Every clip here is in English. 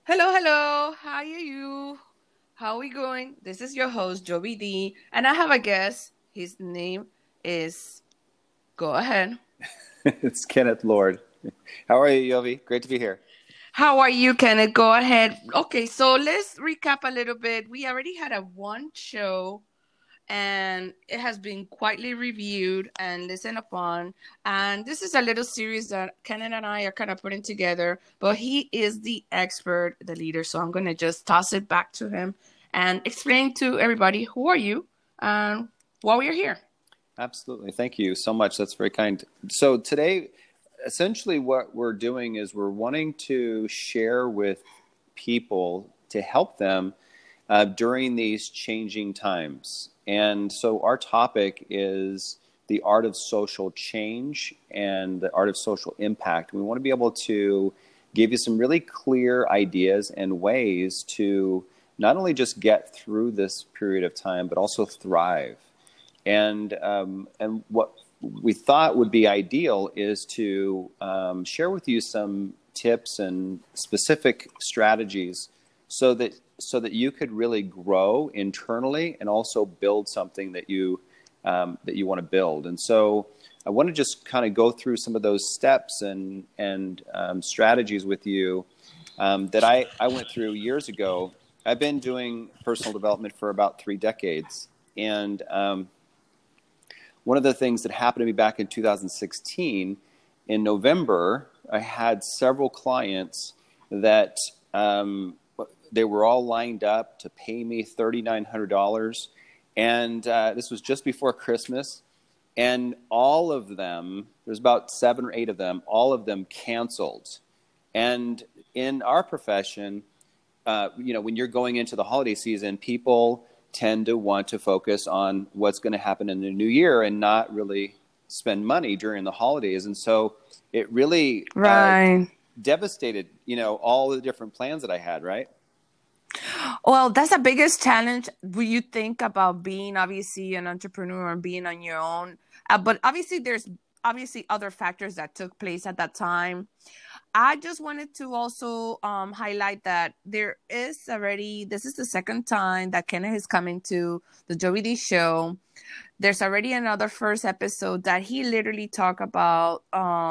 Hello, hello. How are you? How are we going? This is your host, Joey D, and I have a guest. His name is. Go ahead. It's Kenneth Lord. How are you, Yovi? Great to be here. How are you, Kenneth? Go ahead. Okay, so let's recap a little bit. We already had a one show and it has been quietly reviewed and listened upon. And this is a little series that Kenneth and I are kind of putting together, but he is the expert, the leader. So I'm going to just toss it back to him and explain to everybody who are you and why we are here. Absolutely. Thank you so much. That's very kind. So today, essentially what we're doing is we're wanting to share with people to help them during these changing times. And so our topic is the art of social change and the art of social impact. We want to be able to give you some really clear ideas and ways to not only just get through this period of time, but also thrive. And what we thought would be ideal is to share with you some tips and specific strategies so that you could really grow internally and also build something that you want to build. And so I want to just kind of go through some of those steps and strategies with you that I went through years ago. I've been doing personal development for about 3 decades, and one of the things that happened to me back in 2016, in November, I had several clients that they were all lined up to pay me $3,900. And this was just before Christmas. And all of them, there's about 7 or 8 of them, all of them canceled. And in our profession, when you're going into the holiday season, people tend to want to focus on what's going to happen in the new year and not really spend money during the holidays. And so it really devastated, all the different plans that I had, right? Well, that's the biggest challenge when you think about being obviously an entrepreneur and being on your own. But obviously there's other factors that took place at that time. I just wanted to also highlight that this is the second time that Kenneth is coming to the Joey D show. There's already another first episode that he literally talked about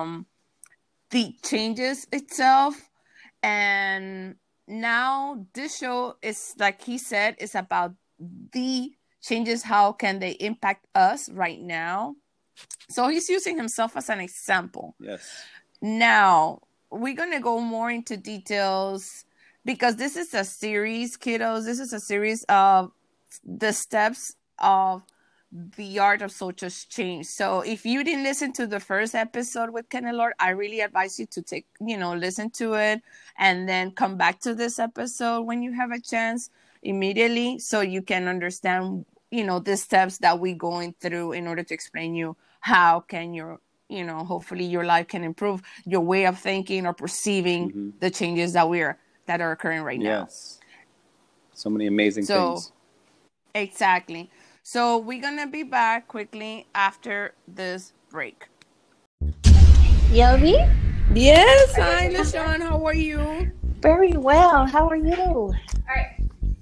the changes itself. And now this show is, like he said, is about the changes. How can they impact us right now? So he's using himself as an example. Yes. Now, we're going to go more into details because this is a series, kiddos. This is a series of the steps of the art of social change. So if you didn't listen to the first episode with Kenneth Lord, I really advise you to listen to it and then come back to this episode when you have a chance immediately so you can understand, the steps that we're going through in order to explain you how can your hopefully your life can improve your way of thinking or perceiving the changes that are occurring right now. Yes. So many amazing things. Exactly. So we're going to be back quickly after this break. Yovi? Yes. Hi, LaShawn. How are you? Very well. How are you? All right.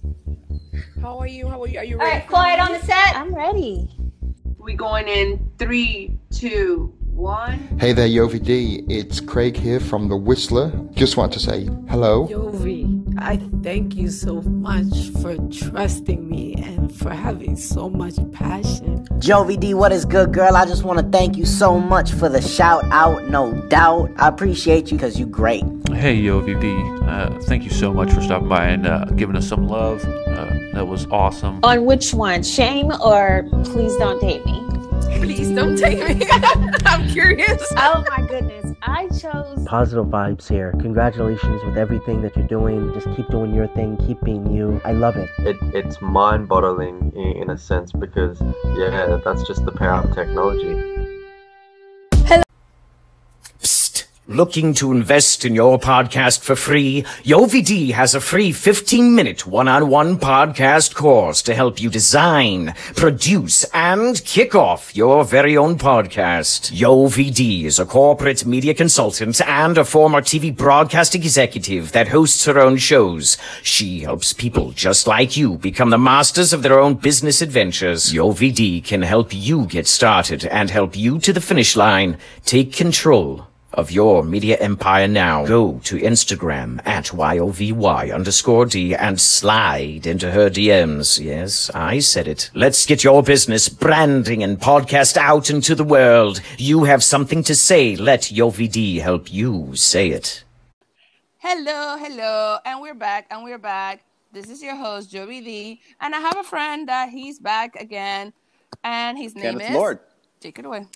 How are you? Are you ready? All right, quiet on the set. I'm ready. We're going in 3, 2, 1. Hey there, Yovi D. It's Craig here from The Whistler. Just want to say hello. Yovi, I thank you so much for trusting me and for having so much passion. Jovi D, what is good, girl? I just want to thank you so much for the shout out, no doubt. I appreciate you because you great. Hey, Yovi D. Thank you so much for stopping by and giving us some love. That was awesome. On which one? Shame or please don't date me? Please don't take me. I'm curious. Oh my goodness. I chose positive vibes here. Congratulations with everything that you're doing. Just keep doing your thing. Keep being you. I love it. It's mind-boggling in a sense because, that's just the power of technology. Psst. Looking to invest in your podcast for free? YoVD has a free 15-minute one-on-one podcast course to help you design, produce, and kick off your very own podcast. YoVD is a corporate media consultant and a former TV broadcast executive that hosts her own shows. She helps people just like you become the masters of their own business adventures. YoVD can help you get started and help you to the finish line. Take control of your media empire now. Go to Instagram at YOVY_D and slide into her DMs. Yes, I said it. Let's get your business, branding, and podcast out into the world. You have something to say. Let YoVD help you say it. Hello, and we're back. This is your host, Joey D, and I have a friend that he's back again, and his name Kenneth is... Lord. Take it away.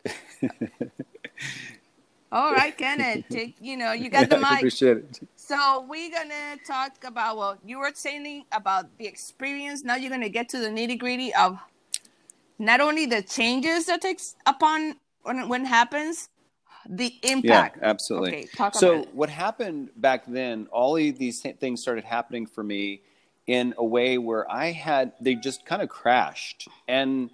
All right, Kenneth, you got the mic. I appreciate it. So we're going to talk about, well, you were saying about the experience. Now you're going to get to the nitty gritty of not only the changes that takes upon when it happens, the impact. Yeah, absolutely. Okay, talk so about it. What happened back then, all of these things started happening for me in a way where they just kind of crashed. And,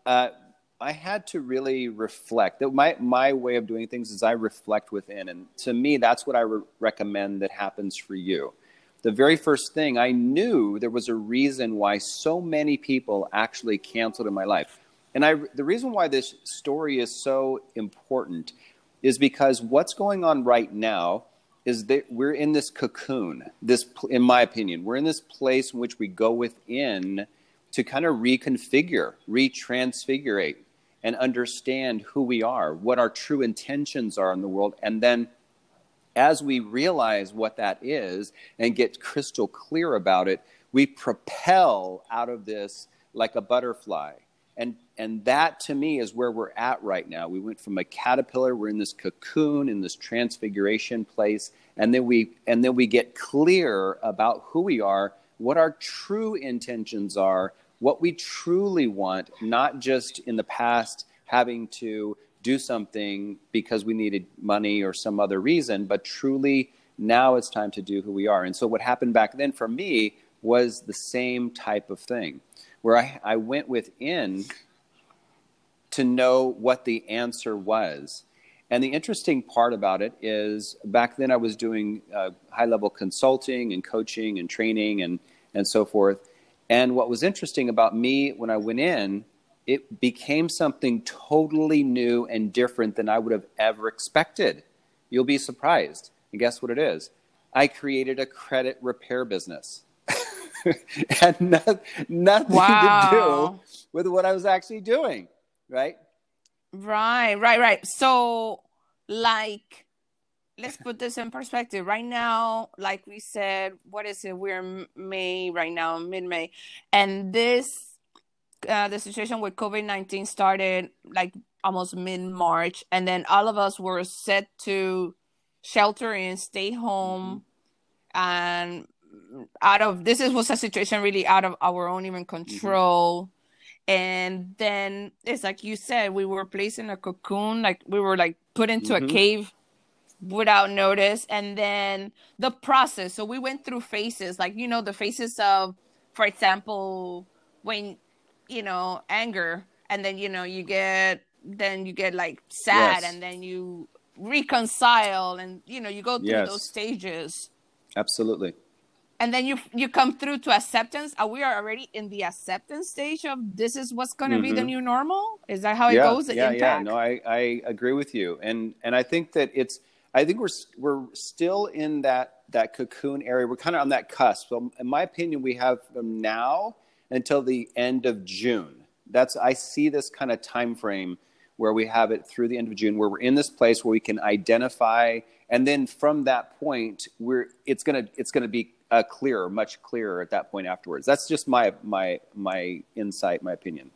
I had to really reflect. My way of doing things is I reflect within. And to me, that's what I recommend that happens for you. The very first thing, I knew there was a reason why so many people actually canceled in my life. And the reason why this story is so important is because what's going on right now is that we're in this cocoon. In my opinion, we're in this place in which we go within to kind of reconfigure, retransfigurate, and understand who we are, what our true intentions are in the world. And then as we realize what that is and get crystal clear about it, we propel out of this like a butterfly. And that, to me, is where we're at right now. We went from a caterpillar, we're in this cocoon, in this transfiguration place, and then we get clear about who we are, what our true intentions are, what we truly want, not just in the past having to do something because we needed money or some other reason, but truly now it's time to do who we are. And so what happened back then for me was the same type of thing, where I went within to know what the answer was. And the interesting part about it is back then I was doing high-level consulting and coaching and training and so forth. And what was interesting about me when I went in, it became something totally new and different than I would have ever expected. You'll be surprised. And guess what it is? I created a credit repair business. Had nothing to do with what I was actually doing, right? Right. So, let's put this in perspective. Right now, like we said, what is it? We're May right now, mid-May. And the situation with COVID-19 started like almost mid-March. And then all of us were set to shelter in, stay home. And this was a situation really out of our own even control. And then it's like you said, we were placed in a cocoon, like we were like put into a cave without notice. And then the process, so we went through phases, like, the phases of, for example, when, anger, and then, you get like sad, and then you reconcile, and, you go through those stages. Absolutely. And then you come through to acceptance. We are already in the acceptance stage of this is what's going to be the new normal. Is that how it goes? Yeah. No, I agree with you. And I think that we're still in that cocoon area. We're kind of on that cusp. So in my opinion, we have from now until the end of June. I see this kind of time frame where we have it through the end of June, where we're in this place where we can identify, and then from that point, it's gonna be much clearer at that point afterwards. That's just my insight, my opinion.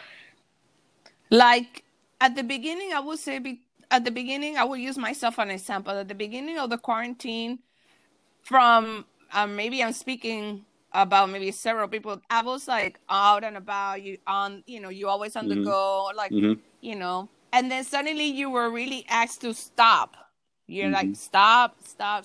Like at the beginning, I would say, I will use myself as an example. At the beginning of the quarantine, from maybe I'm speaking about maybe several people, I was like out and about, you always on the go, like, and then suddenly you were really asked to stop You're like, stop.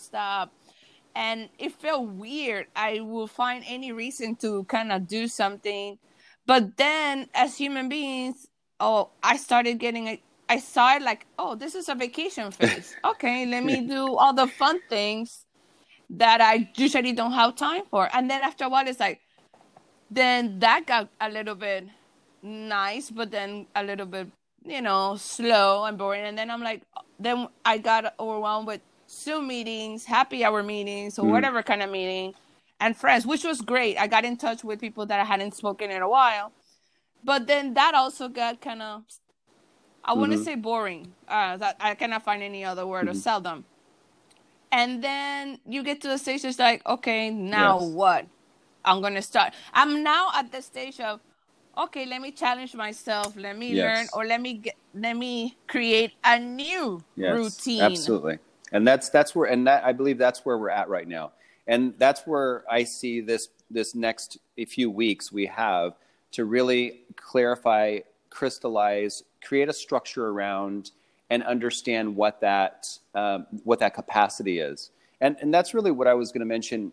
And it felt weird. I will find any reason to kind of do something. But then as human beings, I started getting I saw it like, this is a vacation phase. Okay, let me do all the fun things that I usually don't have time for. And then after a while, it's like, then that got a little bit nice, but then a little bit, slow and boring. And then I'm like, then I got overwhelmed with Zoom meetings, happy hour meetings, or whatever kind of meeting, and friends, which was great. I got in touch with people that I hadn't spoken in a while. But then that also got kind of, I wouldn't say boring. That I cannot find any other word, or seldom. And then you get to the stage that's like, okay, now what? I'm going to start. I'm now at the stage of, okay, let me challenge myself. Let me learn, or let me create a new routine. Absolutely. And that's where, and that, I believe that's where we're at right now. And that's where I see this next few weeks we have to really clarify, crystallize, create a structure around, and understand what that capacity is. And that's really what I was going to mention,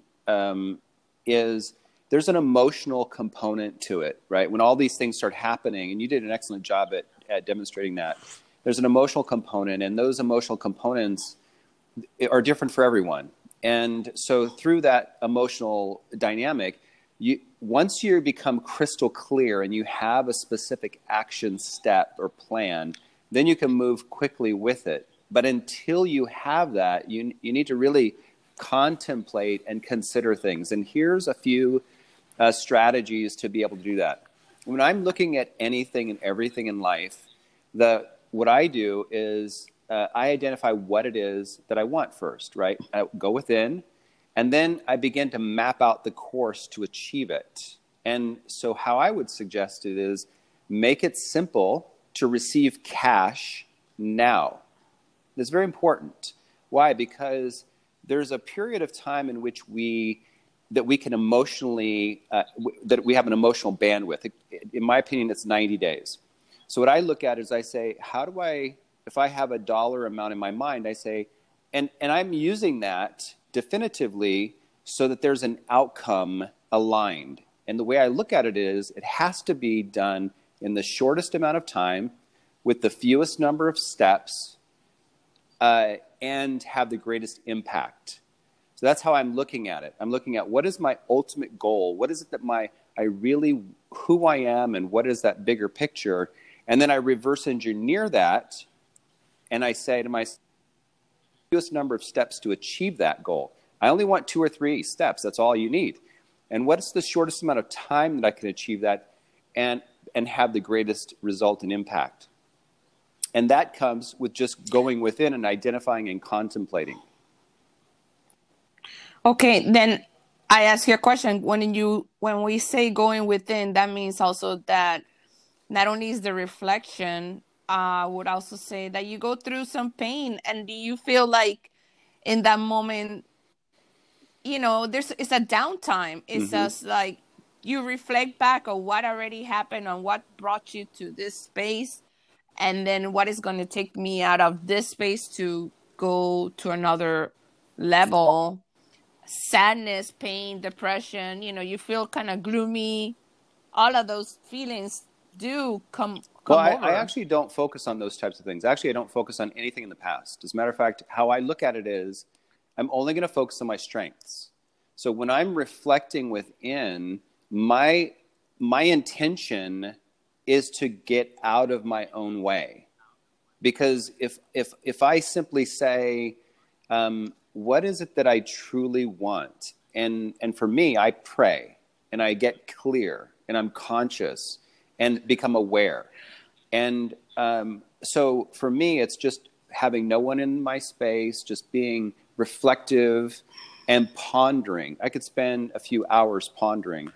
is there's an emotional component to it, right? When all these things start happening, and you did an excellent job at demonstrating that, there's an emotional component, and those emotional components are different for everyone. And so through that emotional dynamic, once you become crystal clear and you have a specific action step or plan, then you can move quickly with it. But until you have that, you need to really contemplate and consider things. And here's a few strategies to be able to do that. When I'm looking at anything and everything in life, what I do is I identify what it is that I want first, right? I go within, and then I begin to map out the course to achieve it. And so how I would suggest it is make it simple to receive cash now. That's very important. Why? Because there's a period of time in which we can emotionally, that we have an emotional bandwidth. In my opinion, it's 90 days. So what I look at is I say, if I have a dollar amount in my mind, I say, and I'm using that definitively so that there's an outcome aligned. And the way I look at it is it has to be done in the shortest amount of time with the fewest number of steps and have the greatest impact. So that's how I'm looking at it. I'm looking at what is my ultimate goal? What is it that who I am, and what is that bigger picture? And then I reverse engineer that, and I say to myself, fewest number of steps to achieve that goal. I only want 2 or 3 steps. That's all you need. And what's the shortest amount of time that I can achieve that and have the greatest result and impact? And that comes with just going within and identifying and contemplating. Okay, then I ask you a question. When we say going within, that means also that not only is the reflection, I would also say that you go through some pain, and do you feel like in that moment, it's a downtime. It's just like you reflect back on what already happened, on what brought you to this space, and then what is going to take me out of this space to go to another level. Sadness, pain, depression, you feel kind of gloomy. All of those feelings do come over. I actually don't focus on those types of things. Actually, I don't focus on anything in the past. As a matter of fact, how I look at it is I'm only going to focus on my strengths. So when I'm reflecting within, my intention is to get out of my own way. Because if I simply say, what is it that I truly want? And for me, I pray and I get clear and I'm conscious and become aware. And so for me, it's just having no one in my space, just being reflective and pondering. I could spend a few hours pondering.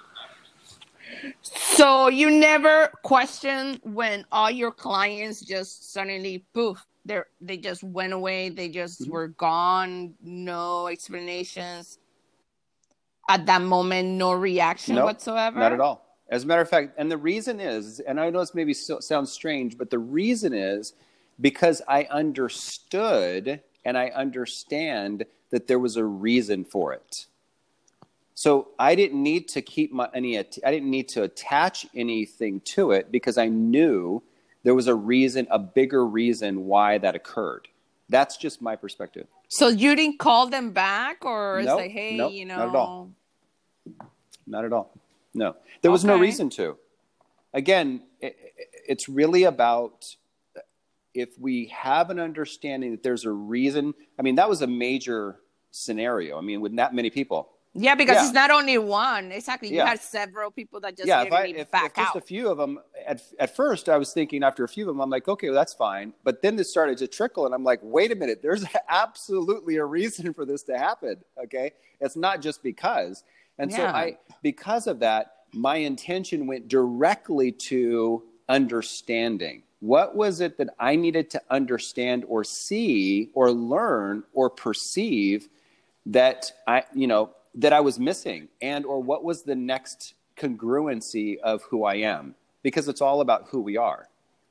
So you never question when all your clients just suddenly, poof, they just went away. They just were gone. No explanations. At that moment, no reaction whatsoever? Not at all. As a matter of fact, and the reason is, and I know this maybe sounds strange, but the reason is because I understood and I understand that there was a reason for it. So I didn't need to I didn't need to attach anything to it because I knew there was a reason, a bigger reason why that occurred. That's just my perspective. So you didn't call them back or say, hey, nope, you know. Not at all. Not at all. No. There was no reason to. Again, it's really about if we have an understanding that there's a reason. I mean, that was a major scenario. I mean, with that many people. Yeah, because it's not only one. Exactly. You had several people that just if back out. Just a few of them, at first I was thinking after a few of them, I'm like, okay, well, that's fine. But then this started to trickle and I'm like, wait a minute, there's absolutely a reason for this to happen. Okay. It's not just because. And so because of that, my intention went directly to understanding. What was it that I needed to understand or see or learn or perceive that I was missing, and or what was the next congruency of who I am, because it's all about who we are.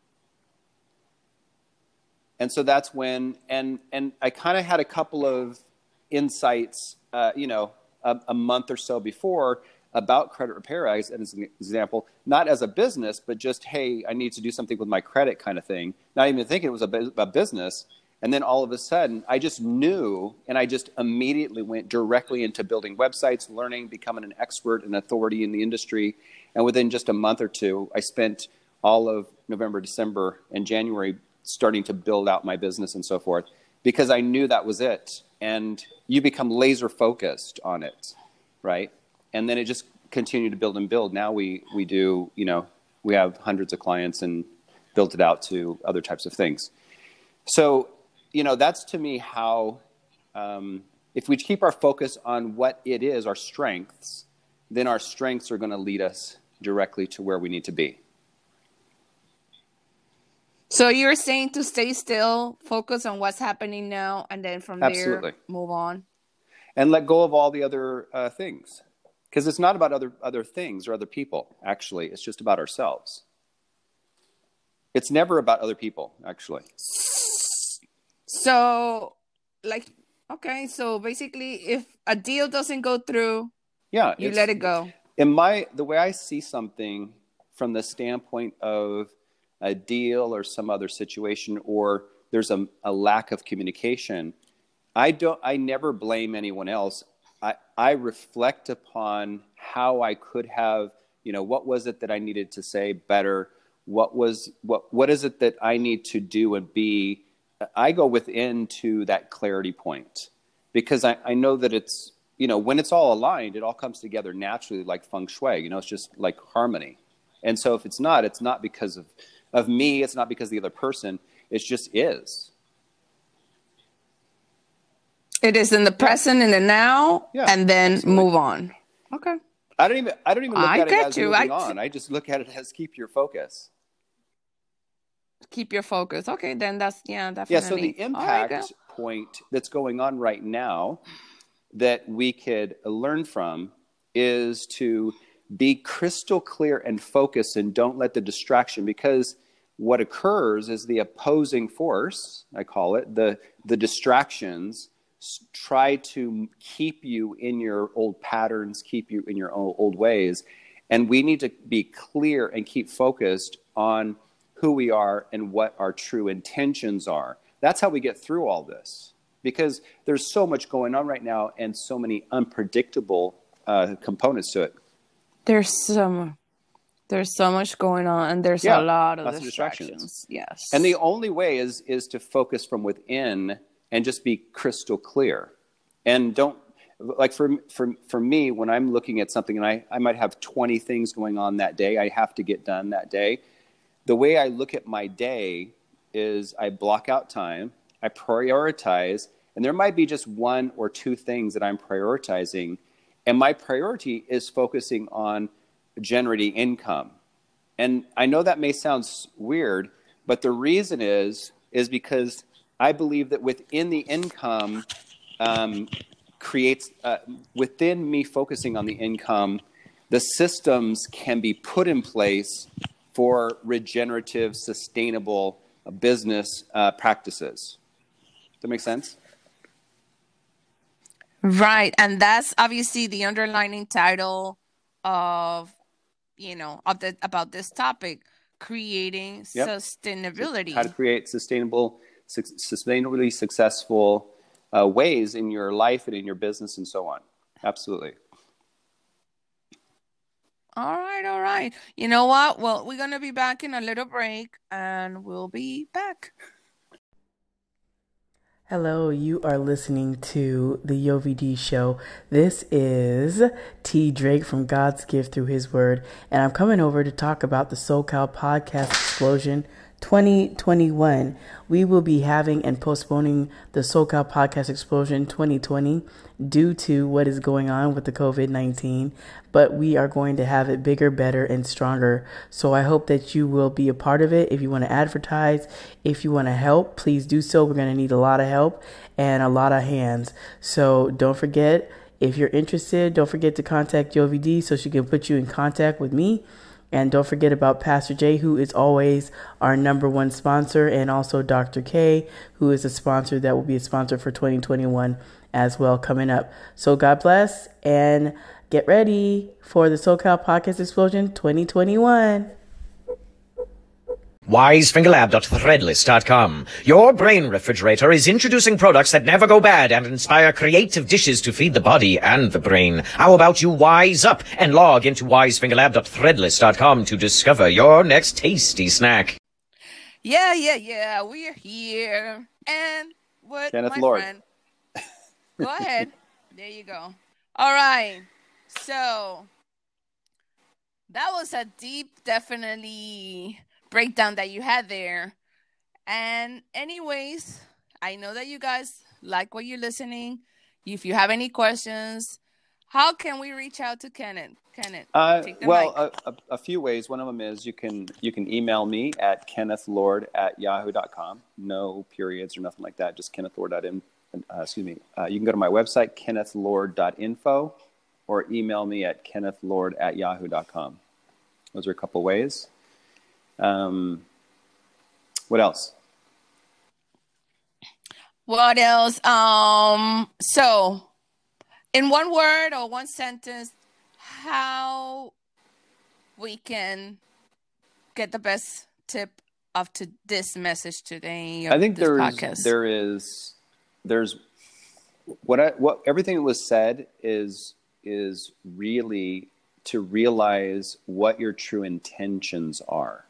And so that's when, and I kind of had a couple of insights, a month or so before about credit repair as an example, not as a business, but just, hey, I need to do something with my credit kind of thing. Not even thinking it was a business. And then all of a sudden, I just knew, and I just immediately went directly into building websites, learning, becoming an expert and authority in the industry. And within just a month or two, I spent all of November, December, and January starting to build out my business and so forth, because I knew that was it. And you become laser focused on it, right? And then it just continued to build and build. Now we do, we have hundreds of clients and built it out to other types of things. So, that's to me how, if we keep our focus on what it is, our strengths, then our strengths are going to lead us directly to where we need to be. So you're saying to stay still, focus on what's happening now, and then from there, move on. And let go of all the other things. Because it's not about other things or other people, actually. It's just about ourselves. It's never about other people, actually. So, so basically, if a deal doesn't go through, you let it go. The way I see something from the standpoint of a deal or some other situation, or there's a lack of communication, I never blame anyone else. I reflect upon how I could have, what was it that I needed to say better? What is it that I need to do and be? I go within to that clarity point, because I know that it's, when it's all aligned, it all comes together naturally, like feng shui, it's just like harmony. And so if it's not because of me, it's not because of the other person, it just is. It is in the present, in the now, and then move on. Okay. I don't even look at it as moving on. I just look at it as keep your focus. Keep your focus. Okay, then that's, definitely. Yeah, so the impact point that's going on right now that we could learn from is to be crystal clear and focus, and don't let the distraction, because what occurs is the opposing force, I call it, the distractions try to keep you in your old patterns, keep you in your old ways. And we need to be clear and keep focused on who we are and what our true intentions are. That's how we get through all this, because there's so much going on right now and so many unpredictable components to it. There's so much going on, and there's a lot of distractions. Yes. And the only way is to focus from within and just be crystal clear. And don't, like for me, when I'm looking at something and I might have 20 things going on that day, I have to get done that day. The way I look at my day is I block out time, I prioritize, and there might be just one or two things that I'm prioritizing. And my priority is focusing on generating income. And I know that may sound weird, but the reason is because I believe that within the income creates, within me focusing on the income, the systems can be put in place for regenerative, sustainable business practices. Does that make sense? Right. And that's obviously the underlining title of, about this topic, creating sustainability. How to create sustainably successful ways in your life and in your business and so on. Absolutely. All right. You know what? Well, we're going to be back in a little break, and we'll be back. Hello, you are listening to the YoVD Show. This is T. Drake from God's Gift Through His Word, and I'm coming over to talk about the SoCal Podcast Explosion 2021. We will be having and postponing the SoCal Podcast Explosion 2020 due to what is going on with the COVID-19, but we are going to have it bigger, better, and stronger. So I hope that you will be a part of it. If you want to advertise, if you want to help, please do so. We're going to need a lot of help and a lot of hands. So don't forget, if you're interested, don't forget to contact YoVD so she can put you in contact with me. And don't forget about Pastor J, who is always our number one sponsor, and also Dr. K, who is a sponsor that will be a sponsor for 2021 as well coming up. So God bless, and get ready for the SoCal Podcast Explosion 2021. WiseFingerLab.threadless.com. Your brain refrigerator is introducing products that never go bad and inspire creative dishes to feed the body and the brain. How about you wise up and log into WiseFingerLab.threadless.com to discover your next tasty snack? Yeah. We're here. And what, Kenneth my Lord. friend? Go ahead. There you go. All right. So that was a deep, definitely breakdown that you had there. And anyways, I know that you guys like what you're listening. If you have any questions, how can we reach out to Kenneth? Take the mic. A few ways. One of them is you can email me at kennethlord@yahoo.com. No periods or nothing like that. Just kennethlord.in. You can go to my website, kennethlord.info, or email me at kennethlord@yahoo.com. Those are a couple ways. What else? So in one word or one sentence, how we can get the best tip of this message today? I think podcast? there's what everything that was said is really to realize what your true intentions are.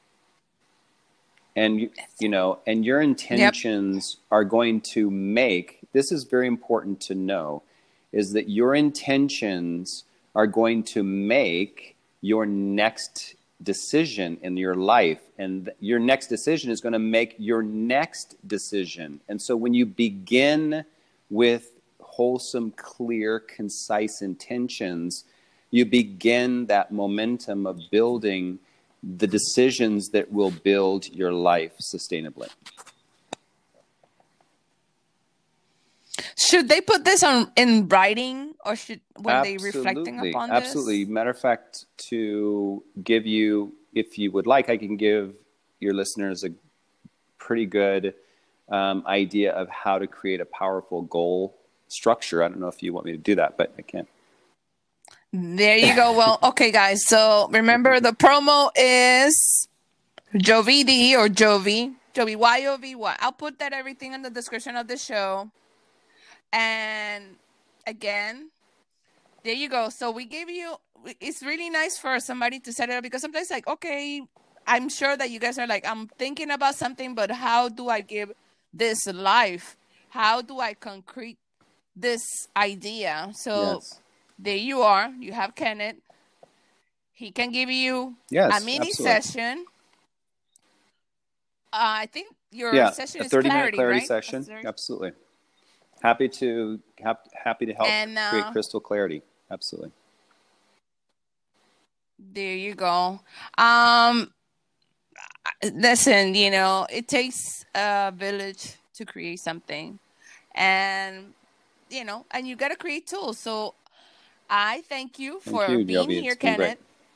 And and your intentions are going to make, this is very important to know, is that your intentions are going to make your next decision in your life, and your next decision is going to make your next decision. And so when you begin with wholesome, clear, concise intentions, you begin that momentum of building the decisions that will build your life sustainably. Should they put this in writing, or they reflecting upon this? Absolutely. Matter of fact, to give you, if you would like, I can give your listeners a pretty good idea of how to create a powerful goal structure. I don't know if you want me to do that, but I can. There you go. Well, okay, guys. So remember, the promo is YoVD or Jovi, YOVY. I'll put that everything in the description of the show. And again, there you go. So we gave you, it's really nice for somebody to set it up, because sometimes okay, I'm sure that you guys are I'm thinking about something, but how do I give this life? How do I concrete this idea? So there you are. You have Kenneth. He can give you a mini session. I think your session is 30-minute clarity right? session. Absolutely. Happy to help create crystal clarity. Absolutely. There you go. Listen, it takes a village to create something, and and you got to create tools. So I thank you for being here, Kenneth.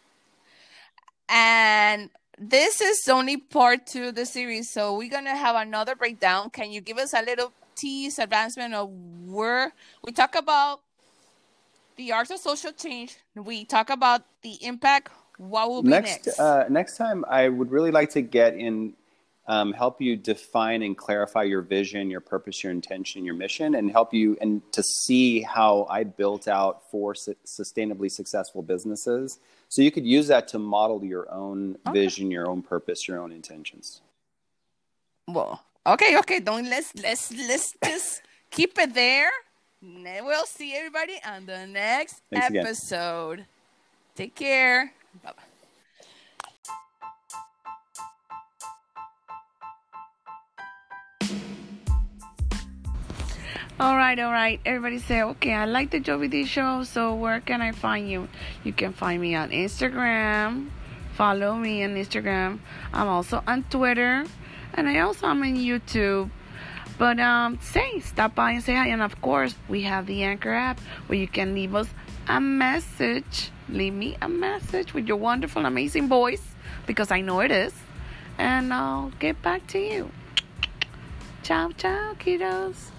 And this is only part 2 of the series, so we're gonna have another breakdown. Can you give us a little T's advancement of where we talk about the art of social change. We talk about the impact. What will be next? Next time, I would really like to get in, help you define and clarify your vision, your purpose, your intention, your mission, and help you and to see how I built out 4 sustainably successful businesses. So you could use that to model your own vision, your own purpose, your own intentions. Well, okay. Let's just keep it there. We'll see everybody on the next episode. Again. Take care. Bye-bye. All right. Everybody say, okay, I like the Jovi D show, so where can I find you? You can find me on Instagram. Follow me on Instagram. I'm also on Twitter. And I also am on YouTube. But stop by and say hi. And of course, we have the Anchor app where you can leave us a message. Leave me a message with your wonderful, amazing voice, because I know it is. And I'll get back to you. Ciao, kiddos.